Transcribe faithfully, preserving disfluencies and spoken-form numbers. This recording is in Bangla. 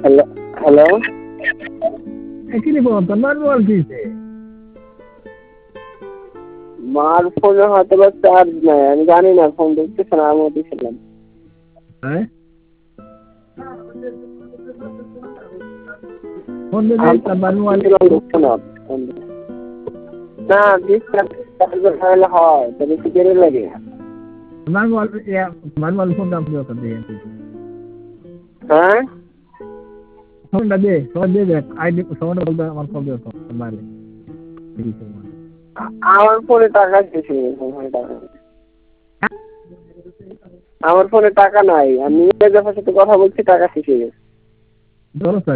হ্যালো হ্যালো একই বল তোমার বল কিছে মার ফোনে হয়তো বা চার্জ নাই আমি জানি না ফোন দেখতেছে না আমি দিছিলাম হ্যাঁ ফোন দে তোমার মোবাইল না চার্জ হলে হয় তবে কি করে লাগে তোমার মোবাইল তোমার মোবাইল ফোন দাম দিও তো দিয়ে হ্যাঁ ফোনটা দে ফোন দে দেখ আইডি ফোন বলতে আমার ফোন দিও তোমার আমার ফোনে টাকা শেষ হয়ে গেছে ফোনে টাকা আমার ফোনে টাকা নাই আমি নিজের সাথে কথা বলছি টাকা শেষ হয়ে গেছে